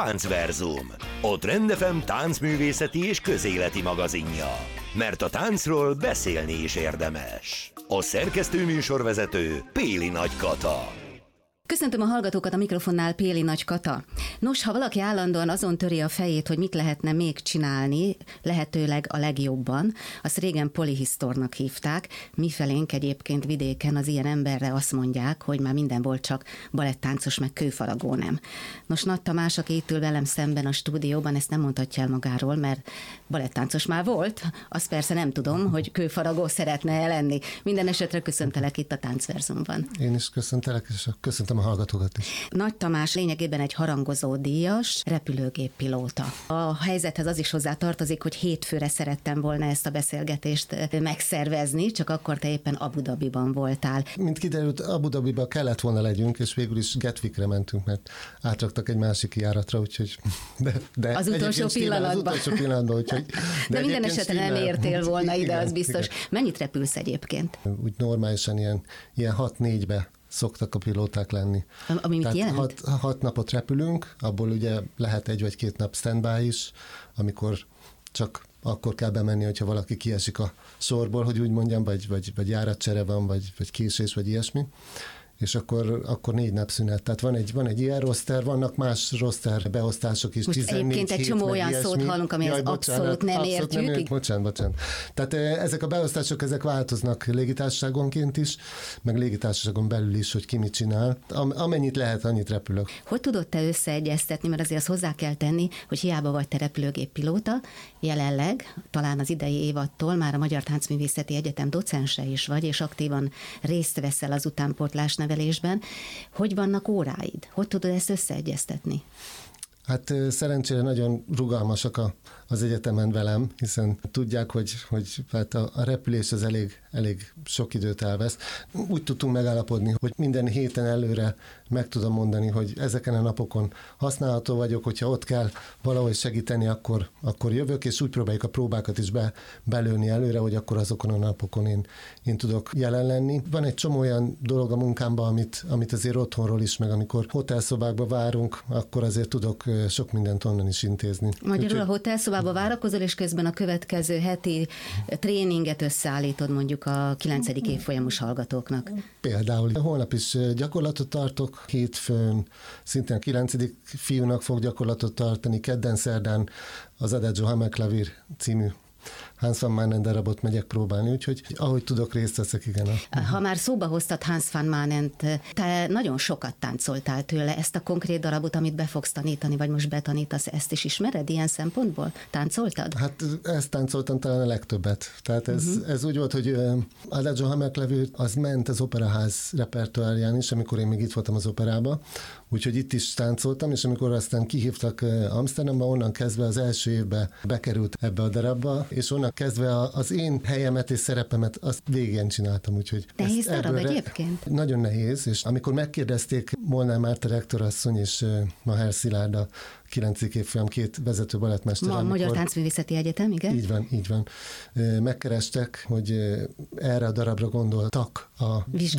Táncverzum, a Trend FM táncművészeti és közéleti magazinja. Mert a táncról beszélni is érdemes. A szerkesztő műsorvezető Péli Nagy Kata. Köszöntöm a hallgatókat, a mikrofonnál Péli Nagy Kata. Nos, ha valaki állandóan azon töri a fejét, hogy mit lehetne még csinálni, lehetőleg a legjobban, azt régen polihisztornak hívták, mifelénk egyébként vidéken az ilyen emberre azt mondják, hogy már minden volt, csak balettáncos meg kőfaragó nem. Nos, Nagy Tamás, aki itt ül velem szemben a stúdióban, ezt nem mondhatja el magáról, mert balettáncos már volt, azt persze nem tudom, hogy kőfaragó szeretne lenni. Minden esetre köszöntelek itt a Táncverzumban. Én is köszöntelek, és köszöntöm a hallgatókat is. Nagy Tamás lényegében egy harangozó díjas, repülőgéppilóta. A helyzethez az is hozzá tartozik, hogy hétfőre szerettem volna ezt a beszélgetést megszervezni, csak akkor te éppen Abu Dhabiban voltál. Mint kiderült, Abu Dhabiba kellett volna legyünk, és végül is Gatwickre mentünk, mert átraktak egy másik járatra, úgyhogy... De az utolsó pillanatban. Úgyhogy... De minden esetben nem értél volna ide, az biztos. Igen. Mennyit repülsz egyébként? Úgy normálisan ilyen 6-4-be szoktak a pilóták lenni. Ami mit jelent? 6 napot repülünk, abból ugye lehet 1 vagy 2 nap standby is, amikor csak akkor kell bemenni, hogyha valaki kiesik a sorból, hogy úgy mondjam, vagy járatcsere van, vagy késés, vagy ilyesmi. És akkor 4 nap szünet. Tehát van egy ilyen roster, vannak más roster beosztások is. Most egyébként egy csomó olyan szót hallunk, amihez abszolút nem értjük. Bocsánat. Tehát ezek a beosztások, ezek változnak légitársaságonként is, meg légitársaságon belül is, hogy ki mit csinál. Amennyit lehet, annyit repülök. Hogy tudod te összeegyeztetni, mert azért azt hozzá kell tenni, hogy hiába vagy te repülőgéppilóta, jelenleg, talán az idei évattól már a Magyar Táncművészeti Egyetem docense is vagy, és aktívan részt veszel az utánpótlás nevelésben. Hogy vannak óráid? Hogy tudod ezt összeegyeztetni? Hát szerencsére nagyon rugalmasak az egyetemen velem, hiszen tudják, hogy hát a repülés az elég sok időt elvesz. Úgy tudtunk megállapodni, hogy minden héten előre meg tudom mondani, hogy ezeken a napokon használható vagyok, hogyha ott kell valahogy segíteni, akkor jövök, és úgy próbáljuk a próbákat is belőni előre, hogy akkor azokon a napokon én tudok jelen lenni. Van egy csomó olyan dolog a munkámban, amit azért otthonról is, meg amikor hotelszobákba várunk, akkor azért tudok sok mindent onnan is intézni. Magyarul a hotelszobába várakozol, és közben a következő heti tréninget összeállítod mondjuk a 9. évfolyamos hallgatóknak. Például holnap is gyakorlatot tartok, hétfőn szintén a 9. fiúnak fog gyakorlatot tartani, kedden, szerdán az Adagio Hammerklavír című Hans van Manen darabot megyek próbálni, úgyhogy ahogy tudok, részt veszek, igen. Ha már szóba hoztad Hans van Manent, te nagyon sokat táncoltál tőle, ezt a konkrét darabot, amit be fogsz tanítani, vagy most betanítasz, ezt is ismered ilyen szempontból? Táncoltad? Hát ezt táncoltam talán a legtöbbet. Tehát ez úgy volt, hogy Adagio Hammerklavír az ment az Operaház repertoárján is, amikor én még itt voltam az operába, úgyhogy itt is táncoltam, és amikor aztán kihívtak Amsterdamba, onnan kezdve az első évbe bekerült ebbe a darabba, és onnan kezdve az én helyemet és szerepemet azt végén csináltam, úgyhogy... Nehéz darab egyébként? Nagyon nehéz, és amikor megkérdezték Molnár Márta rektorasszony és Maher Szilárd a 9. évfolyam 2 vezető balettmester. A Magyar Táncművészeti Egyetem, igen? Így van. Megkerestek, hogy erre a darabra gondoltak a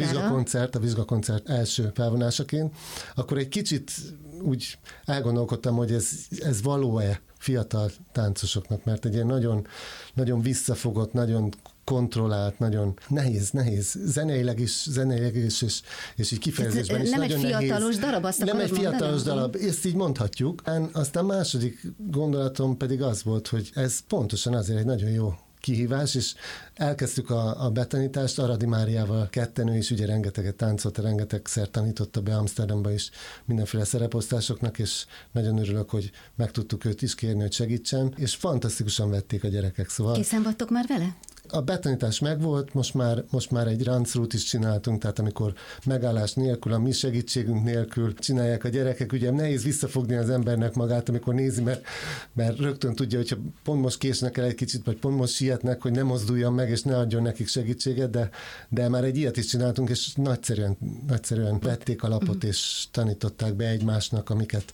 vizsgakoncert első felvonásaként, akkor egy kicsit úgy elgondolkodtam, hogy ez való-e fiatal táncosoknak, mert egy ilyen nagyon, nagyon visszafogott, nagyon kontrollált, nagyon nehéz, zeneileg is, és így kifejezésben is nem nagyon nehéz. Nem egy fiatalos darab, azt akarod mondani? Nem egy fiatalos darab, ezt így mondhatjuk. Aztán második gondolatom pedig az volt, hogy ez pontosan azért egy nagyon jó kihívás, és elkezdtük a betanítást Aradi Máriával ketten, ő is ugye rengeteget táncolta, rengetegszer tanította be Amsterdamba is mindenféle szereposztásoknak, és nagyon örülök, hogy meg tudtuk őt is kérni, hogy segítsen, és fantasztikusan vették a gyerekek, szóval... Készen vagytok már vele? A betanítás megvolt, most már egy rancrút is csináltunk, tehát amikor megállás nélkül, a mi segítségünk nélkül csinálják a gyerekek, ugye nehéz visszafogni az embernek magát, amikor nézi, mert rögtön tudja, hogyha pont most késnek el egy kicsit, vagy pont most sietnek, hogy ne mozduljon meg, és ne adjon nekik segítséget, de már egy ilyet is csináltunk, és nagyszerűen vették a lapot, és tanították be egymásnak,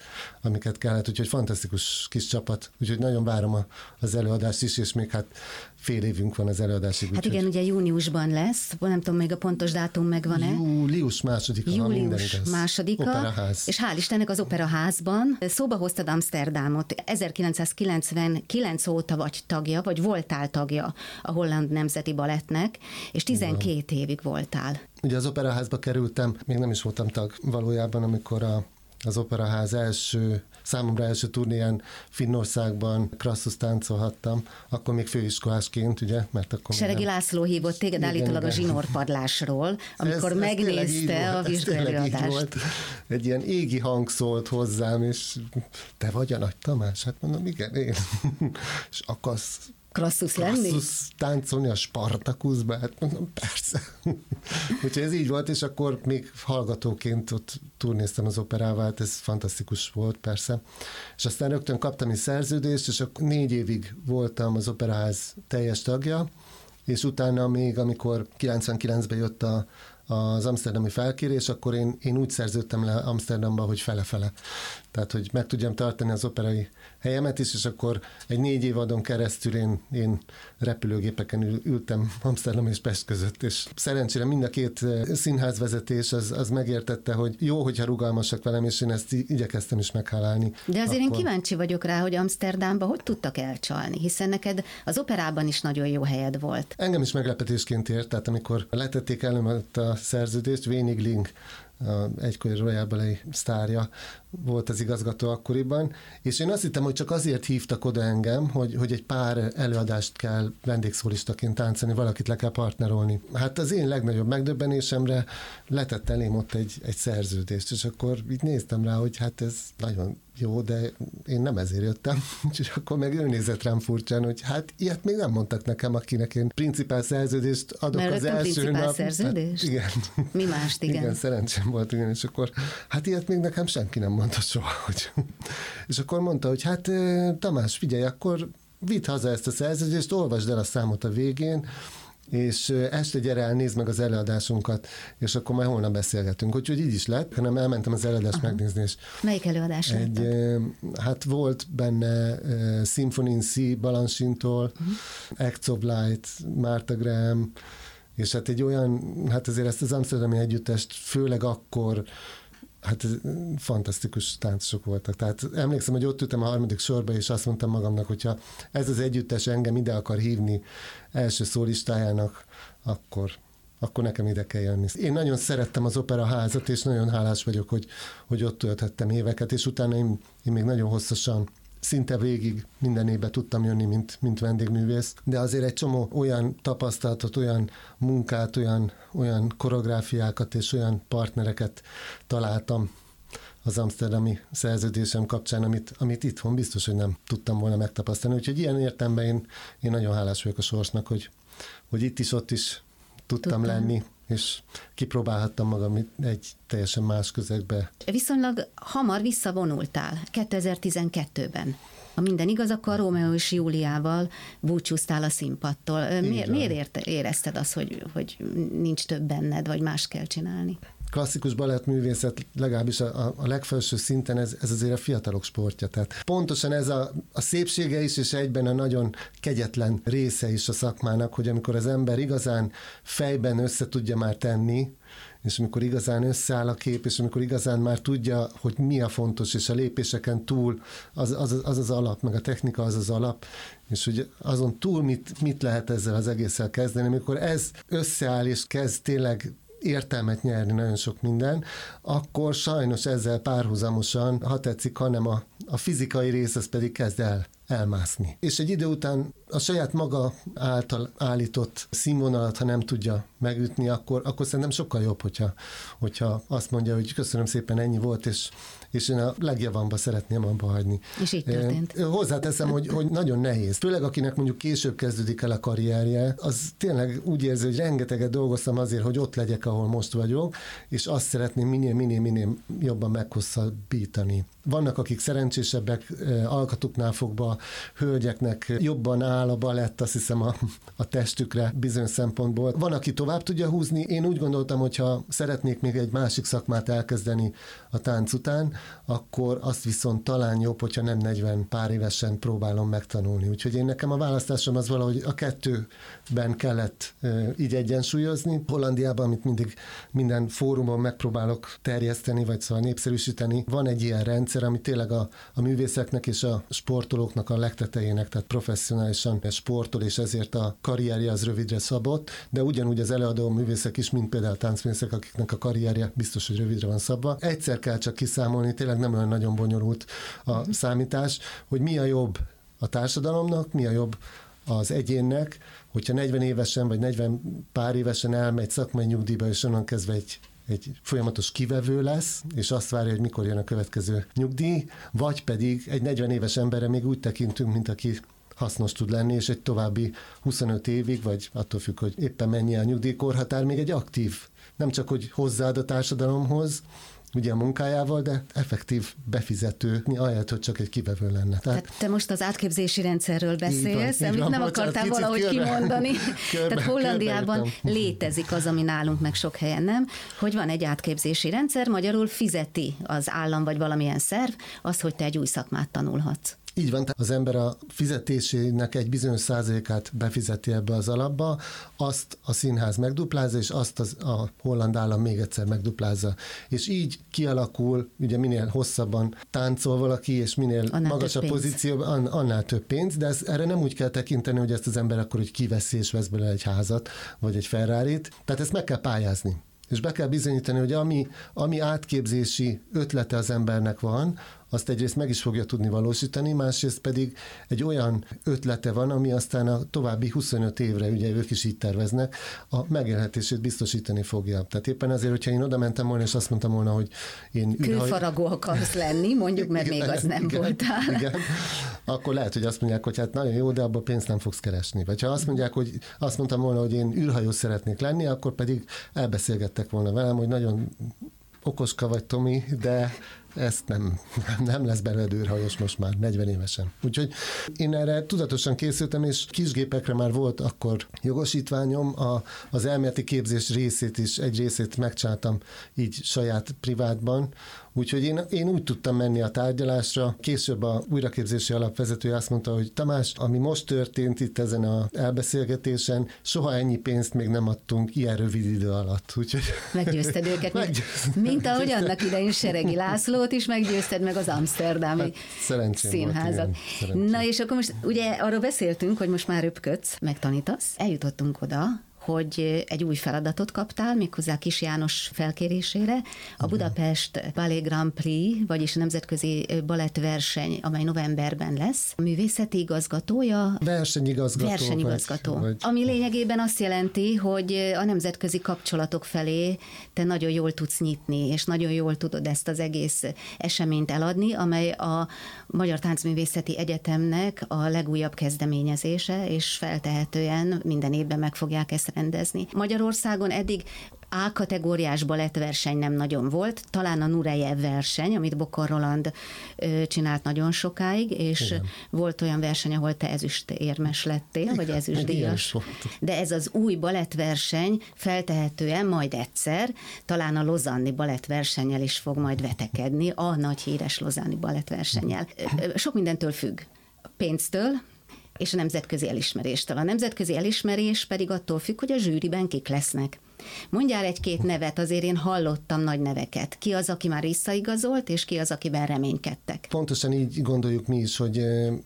amiket kellett, úgyhogy fantasztikus kis csapat, úgyhogy nagyon várom az előadást is, és még hát fél évünk van az előadásig. Hát igen, ugye júniusban lesz, nem tudom, még a pontos dátum megvan-e. Július 2-a. Július 2-a. Operaház. És hál' Istennek az Operaházban szóba hoztad Amsterdamot. 1999 óta vagy tagja, vagy voltál tagja a Holland Nemzeti Balettnek, és 12 évig voltál. Ugye az Operaházba kerültem, még nem is voltam tag valójában, amikor az Operaház számomra első turnéján Finnországban Krasszus táncolhattam, akkor még főiskolásként, ugye? Mert akkor Seregi László hívott téged állítólag a zsinórpadlásról, amikor megnézte a vizsgálóadást. Egy ilyen égi hang szólt hozzám, és te vagy a Nagy Tamás? Hát mondom, igen, én. És akarsz Krasszus lenni? Krasszus táncolni a Spartakuszba? Hát mondom, persze. Úgyhogy ez így volt, és akkor még hallgatóként ott turnéztem az operával, hát ez fantasztikus volt, persze. És aztán rögtön kaptam egy szerződést, és akkor 4 évig voltam az Operaház teljes tagja, és utána még, amikor 99-ben jött az amszterdami felkérés, akkor én úgy szerződtem le Amsterdamba, hogy fele-fele. Tehát, hogy meg tudjam tartani az operai helyemet is, és akkor egy 4 évadon keresztül én repülőgépeken ültem Amsterdam és Pest között, és szerencsére mind a 2 színházvezetés az megértette, hogy jó, hogyha rugalmasak velem, és én ezt igyekeztem is meghálálni. De azért én kíváncsi vagyok rá, hogy Amsterdamba hogy tudtak elcsalni, hiszen neked az operában is nagyon jó helyed volt. Engem is meglepetésként ért, tehát amikor letették előm a szerződést, Vénig egykori Royal Ballet sztárja volt az igazgató akkoriban, és én azt hittem, hogy csak azért hívtak oda engem, hogy egy pár előadást kell vendégszólistaként táncolni, valakit le kell partnerolni. Hát az én legnagyobb megdöbbenésemre letett elém ott egy szerződést, és akkor így néztem rá, hogy hát ez nagyon jó, de én nem ezért jöttem, és akkor meg ő nézett rám furcsán, hogy hát ilyet még nem mondtak nekem, akinek én principál szerződést adok. Mert az első nap. Szerződést? Hát, igen. Mi mást, igen. Igen, szerencsém volt, igen, és akkor hát ilyet még nekem senki nem mondta soha. És akkor mondta, hogy hát Tamás, figyelj, akkor vidd haza ezt a szerződést, olvasd el a számot a végén, és este gyere el, nézd meg az előadásunkat, és akkor majd holnap beszélgetünk. Úgyhogy így is lett, hanem elmentem az előadást megnézni. És melyik előadás hát volt benne Symphony in C Balanchine-tól, Acts of Light, Martha Graham, és hát egy olyan, hát azért ezt az amszterdami együttest főleg akkor hát fantasztikus táncosok voltak. Tehát emlékszem, hogy ott ültem a 3. sorba, és azt mondtam magamnak, hogyha ez az együttes engem ide akar hívni első szólistájának, akkor nekem ide kell jönni. Én nagyon szerettem az Operaházat, és nagyon hálás vagyok, hogy ott tölthettem éveket, és utána én még nagyon hosszasan, szinte végig minden évben tudtam jönni, mint vendégművész, de azért egy csomó olyan tapasztalatot, olyan munkát, olyan koreográfiákat és olyan partnereket találtam az amszterdami szerződésem kapcsán, amit itthon biztos, hogy nem tudtam volna megtapasztalni. Úgyhogy ilyen értelemben én nagyon hálás vagyok a sorsnak, hogy itt is, ott is tudtam lenni, és kipróbálhattam magam egy teljesen más közegbe. Viszonylag hamar visszavonultál, 2012-ben. Ha minden igaz, akkor Rómeó és Júliával búcsúztál a színpadtól. Miért érezted azt, hogy nincs több benned, vagy más kell csinálni? Klasszikus balettművészet, legalábbis a legfelső szinten ez azért a fiatalok sportja. Tehát pontosan ez a szépsége is, és egyben a nagyon kegyetlen része is a szakmának, hogy amikor az ember igazán fejben össze tudja már tenni, és amikor igazán összeáll a kép, és amikor igazán már tudja, hogy mi a fontos, és a lépéseken túl az alap, meg a technika az alap, és hogy azon túl mit lehet ezzel az egésszel kezdeni, amikor ez összeáll, és kezd tényleg értelmet nyerni nagyon sok minden, akkor sajnos ezzel párhuzamosan, ha tetszik, hanem a fizikai rész, az pedig kezd elmászni. És egy idő után a saját maga által állított színvonalat, ha nem tudja megütni, akkor szerintem sokkal jobb, hogyha azt mondja, hogy köszönöm szépen, ennyi volt, és én a legjavamba szeretném abba hagyni. És így történt. Hozzáteszem, hogy nagyon nehéz. Főleg akinek mondjuk később kezdődik el a karrierje, az tényleg úgy érzi, hogy rengeteget dolgoztam azért, hogy ott legyek, ahol most vagyok, és azt szeretném minél jobban meghosszabbítani. vannak, akik szerencsésebbek, alkatuknál fogva, hölgyeknek jobban áll a balett, azt hiszem a testükre bizonyos szempontból. Van, aki tovább tudja húzni. Én úgy gondoltam, hogyha szeretnék még egy másik szakmát elkezdeni a tánc után, akkor azt viszont talán jobb, hogyha nem 40 pár évesen próbálom megtanulni. Úgyhogy nekem a választásom az valahogy a kettőben kellett így egyensúlyozni. Hollandiában, amit mindig minden fórumon megpróbálok terjeszteni, vagy szóval népszerűsíteni, van egy ilyen rendszer, ami tényleg a művészeknek és a sportolóknak a legtetejének, tehát professzionálisan sportol, és ezért a karrierje az rövidre szabott, de ugyanúgy az előadó művészek is, mint például táncművészek, akiknek a karrierje biztos, hogy rövidre van szabva. Egyszer kell csak kiszámolni, tényleg nem olyan nagyon bonyolult a számítás, hogy mi a jobb a társadalomnak, mi a jobb az egyénnek, hogyha 40 évesen vagy 40 pár évesen elmegy szakmai nyugdíjba, és onnan kezdve egy folyamatos kivevő lesz, és azt várja, hogy mikor jön a következő nyugdíj, vagy pedig egy 40 éves emberre még úgy tekintünk, mint aki hasznos tud lenni, és egy további 25 évig, vagy attól függ, hogy éppen mennyi a nyugdíjkorhatár, még egy aktív, nem csak, hogy hozzáad a társadalomhoz, ugye a munkájával, de effektív befizető, ahelyett, hogy csak egy kivevő lenne. Tehát te most az átképzési rendszerről beszélsz, amit nem akartál valahogy kimondani. Tehát Hollandiában létezik az, ami nálunk meg sok helyen nem, hogy van egy átképzési rendszer, magyarul fizeti az állam vagy valamilyen szerv az, hogy te egy új szakmát tanulhatsz. Így van, az ember a fizetésének egy bizonyos százalékát befizeti ebbe az alapba, azt a színház megduplázza, és azt a holland állam még egyszer megduplázza. És így kialakul, ugye minél hosszabban táncol valaki, és minél annál magasabb pozícióban, annál több pénz, de erre nem úgy kell tekinteni, hogy ezt az ember akkor hogy kiveszi és vesz belőle egy házat, vagy egy Ferrarit. Tehát ezt meg kell pályázni. És be kell bizonyítani, hogy ami átképzési ötlete az embernek van, azt egyrészt meg is fogja tudni valósítani, másrészt pedig egy olyan ötlete van, ami aztán a további 25 évre, ugye ők is így terveznek, a megélhetését biztosítani fogja. Tehát éppen azért, hogyha én oda mentem volna, és azt mondtam volna, hogy én... Külfaragó akarsz lenni, mondjuk, mert igen, még az nem voltál. Igen, akkor lehet, hogy azt mondják, hogy hát nagyon jó, de abban pénzt nem fogsz keresni. Vagy ha azt mondják, hogy azt mondtam volna, hogy én űrhajós szeretnék lenni, akkor pedig elbeszélgettek volna velem, hogy nagyon okoska vagy, Tomi, de ezt nem lesz belőled űrhajós most már 40 évesen. Úgyhogy én erre tudatosan készültem, és kisgépekre már volt akkor jogosítványom, az elméleti képzés részét is, egy részét megcsináltam így saját privátban, úgyhogy én úgy tudtam menni a tárgyalásra. Később a újraképzési alapvezetője azt mondta, hogy Tamás, ami most történt itt ezen az elbeszélgetésen, soha ennyi pénzt még nem adtunk ilyen rövid idő alatt. Úgyhogy... Meggyőzted őket, mint ahogy annak idején Seregi Lászlót is meggyőzted, meg az amszterdami színházat. Na és akkor most ugye arról beszéltünk, hogy most már röpködsz, megtanítasz. Eljutottunk oda, hogy egy új feladatot kaptál, méghozzá Kis János felkérésére, a Budapest Ballet Grand Prix, vagyis a nemzetközi balettverseny, amely novemberben lesz. A művészeti igazgatója? Versenyigazgató. Ami lényegében azt jelenti, hogy a nemzetközi kapcsolatok felé te nagyon jól tudsz nyitni, és nagyon jól tudod ezt az egész eseményt eladni, amely a Magyar Táncművészeti Egyetemnek a legújabb kezdeményezése, és feltehetően minden évben meg fogják ezt rendezni. Magyarországon eddig A-kategóriás balettverseny nem nagyon volt, talán a Nurejev verseny, amit Bokor Roland csinált nagyon sokáig, és igen. Volt olyan verseny, ahol te ezüstérmes lettél, igen, vagy ezüstdíjas. De ez az új balettverseny feltehetően majd egyszer, talán a lozanni balettversennyel is fog majd vetekedni, a nagy híres lozanni balettversennyel. Sok mindentől függ. Pénztől, és a nemzetközi elismeréstől. A nemzetközi elismerés pedig attól függ, hogy a zsűriben kik lesznek. Mondjál egy-két nevet, azért én hallottam nagy neveket. Ki az, aki már visszaigazolt, és ki az, akiben reménykedtek? Pontosan így gondoljuk mi is, hogy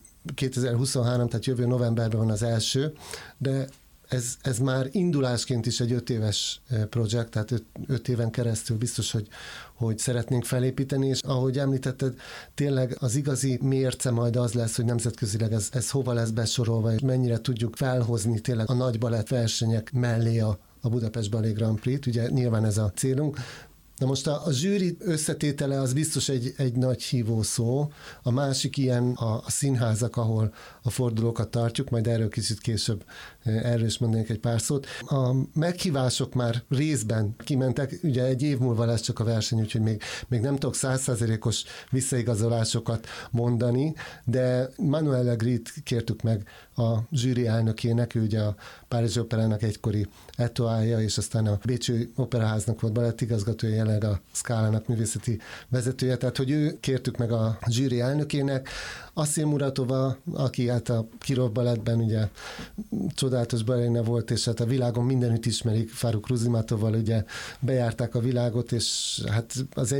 2023, tehát jövő novemberben van az első, de ez már indulásként is egy 5 éves projekt, tehát 5 éven keresztül biztos, hogy szeretnénk felépíteni, és ahogy említetted, tényleg az igazi mérce majd az lesz, hogy nemzetközileg ez hova lesz besorolva, és mennyire tudjuk felhozni tényleg a nagy balett versenyek mellé a Budapest Ballet Grand Prix-t, ugye nyilván ez a célunk. Na most a zsűri összetétele az biztos egy nagy hívószó. A másik ilyen a színházak, ahol a fordulókat tartjuk, majd erről kicsit később erről is mondanék egy pár szót. A meghívások már részben kimentek, ugye egy év múlva lesz csak a verseny, úgyhogy még nem tudok 100%-os visszaigazolásokat mondani, de Manuel Legrit kértük meg a zsűri elnökének, ő ugye a Párizsi Operának egykori etoája, és aztán a Bécsi Operaháznak volt balettigazgatója, jelenleg a Scala-nak művészeti vezetője, tehát hogy ő kértük meg a zsűri elnökének. Asszim Muratova, aki hát a Kirov balettben ugye csodálatos balerina volt, és hát a világon mindenütt ismerik, Faruk Ruzimatovval ugye bejárták a világot, és hát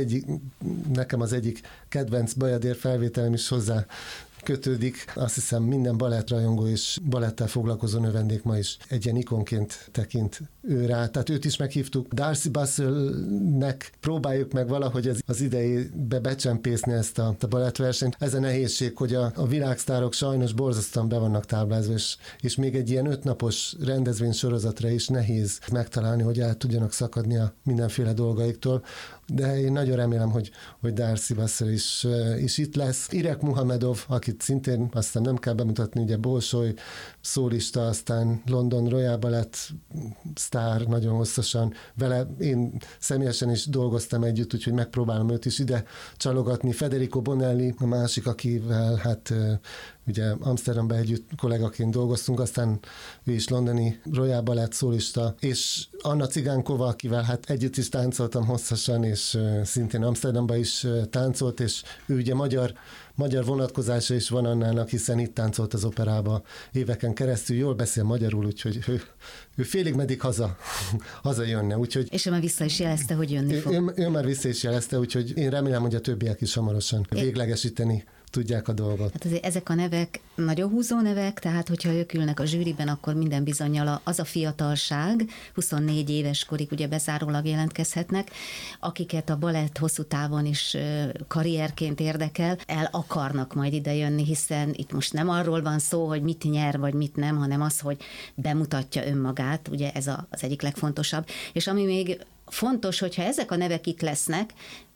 nekem az egyik kedvenc Bajadér felvételem is hozzá kötődik. Azt hiszem minden balettrajongó és balettel foglalkozó növendék ma is egy ilyen ikonként tekint ő rá. Tehát őt is meghívtuk. Darcy Bussell-nek próbáljuk meg valahogy az idejébe becsempészni ezt a balettversenyt. Ez a nehézség, hogy a világsztárok sajnos borzasztóan be vannak táblázva, és még egy ilyen 5 napos rendezvénysorozatra is nehéz megtalálni, hogy el tudjanak szakadni a mindenféle dolgaiktól. De én nagyon remélem, hogy Darcy Bussell is itt lesz. Irek Muhamedov, akit szintén aztán nem kell bemutatni, ugye Bolshoi szólista, aztán London Royal Ballet sztár nagyon hosszasan. Vele én személyesen is dolgoztam együtt, úgyhogy megpróbálom őt is ide csalogatni. Federico Bonelli, a másik, akivel hát ugye Amsterdamban együtt kollégaként dolgoztunk, aztán ő is londoni Royal Ballet szólista, és Anna Cigánkova, akivel hát együtt is táncoltam hosszasan, és szintén Amsterdamban is táncolt, és ő ugye magyar vonatkozása is van Annának, hiszen itt táncolt az operába éveken keresztül, jól beszél magyarul, úgyhogy ő félig meddig haza jönne. Úgyhogy és ő már vissza is jelezte, hogy jönni fog. Ő már vissza is jelezte, úgyhogy én remélem, hogy a többiek is hamarosan véglegesíteni tudják a dolgot. Hát azért ezek a nevek nagyon húzó nevek, tehát hogyha ők ülnek a zsűriben, akkor minden bizonnyal az a fiatalság, 24 éves korig ugye bezárólag jelentkezhetnek, akiket a balett hosszú távon is karrierként érdekel, el akarnak majd idejönni, hiszen itt most nem arról van szó, hogy mit nyer, vagy mit nem, hanem az, hogy bemutatja önmagát, ugye ez az egyik legfontosabb. És ami még fontos, hogyha ezek a nevek itt lesznek,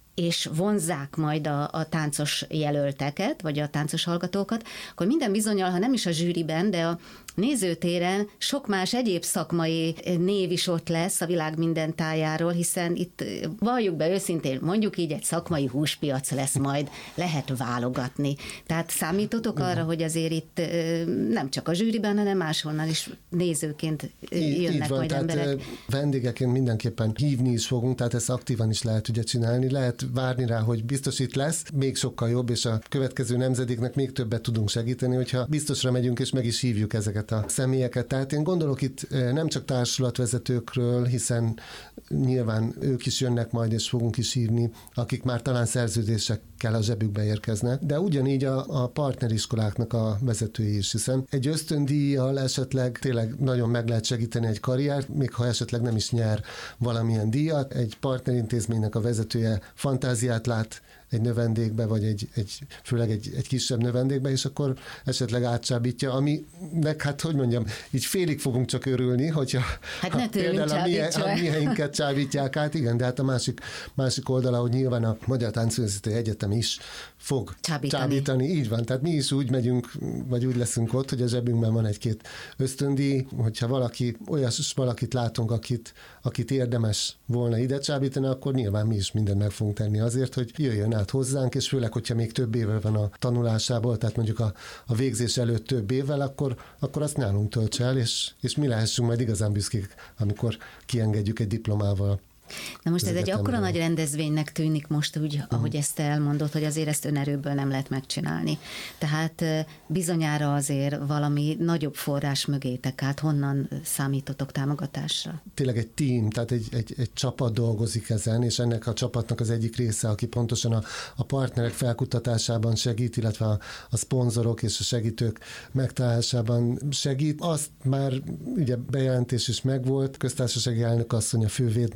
és vonzzák majd a táncos jelölteket, vagy a táncos hallgatókat, akkor minden bizonnyal, ha nem is a zsűriben, de a nézőtéren sok más egyéb szakmai név is ott lesz a világ minden tájáról, hiszen itt valljuk be őszintén, mondjuk így egy szakmai húspiac lesz majd, lehet válogatni. Tehát számítotok arra, hogy azért itt nem csak a zsűriben, hanem máshonnan is nézőként jönnek van, majd emberek. Vendégeként mindenképpen hívni is fogunk, tehát ezt aktívan is lehet ugye csinálni, lehet várni rá, hogy biztos itt lesz, még sokkal jobb, és a következő nemzedéknek még többet tudunk segíteni, hogyha biztosra megyünk, és meg is hívjuk ezeket a személyeket. Tehát én gondolok itt nem csak társulatvezetőkről, hiszen nyilván ők is jönnek majd, és fogunk is hívni, akik már talán szerződésekkel a zsebükbe érkeznek, de ugyanígy a partneriskoláknak a vezetői is, hiszen egy ösztöndíjjal esetleg tényleg nagyon meg lehet segíteni egy karriert, még ha esetleg nem is nyer valamilyen díjat, egy partnerintézménynek a vezetője fantáziát lát egy növendékbe, vagy főleg egy kisebb növendékbe, és akkor esetleg átcsábítja, aminek, hát hogy mondjam, így félig fogunk csak örülni, hogyha például a mieinket csábítják át, igen, de hát a másik oldala, hogy nyilván a Magyar Táncművészeti Egyetem is fog csábítani. Így van, tehát mi is úgy megyünk, vagy úgy leszünk ott, hogy a zsebünkben van egy-két ösztöndíj, hogyha valakit látunk, akit érdemes volna ide csábítani, akkor nyilván mi is mindent meg fogunk tenni azért, hogy jöjjön át hozzánk, és főleg, hogyha még több éve van a tanulásából, tehát mondjuk a végzés előtt több évvel, akkor azt nálunk töltse el, és mi lehessünk majd igazán büszkék, amikor kiengedjük egy diplomával. Na most ez egy akkora nagy rendezvénynek tűnik most úgy, ahogy ezt te elmondod, hogy azért ezt önerőből nem lehet megcsinálni. Tehát bizonyára azért valami nagyobb forrás mögétek át, honnan számítotok támogatásra? Tényleg egy tím, tehát egy csapat dolgozik ezen, és ennek a csapatnak az egyik része, aki pontosan a partnerek felkutatásában segít, illetve a szponzorok és a segítők megtalálásában segít. Azt már ugye bejelentés is megvolt, köztársasági elnök asszony, a fővédnök, ez egy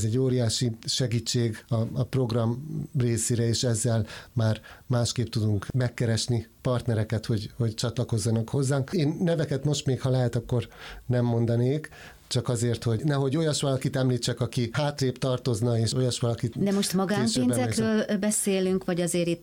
egy óriási segítség a program részére, és ezzel már másképp tudunk megkeresni partnereket, hogy csatlakozzanak hozzánk. Én neveket most még, ha lehet, akkor nem mondanék, csak azért, hogy nehogy olyas valakit említsek, aki hátrébb tartozna, és olyas valakit... De most magánpénzekről beszélünk, vagy azért itt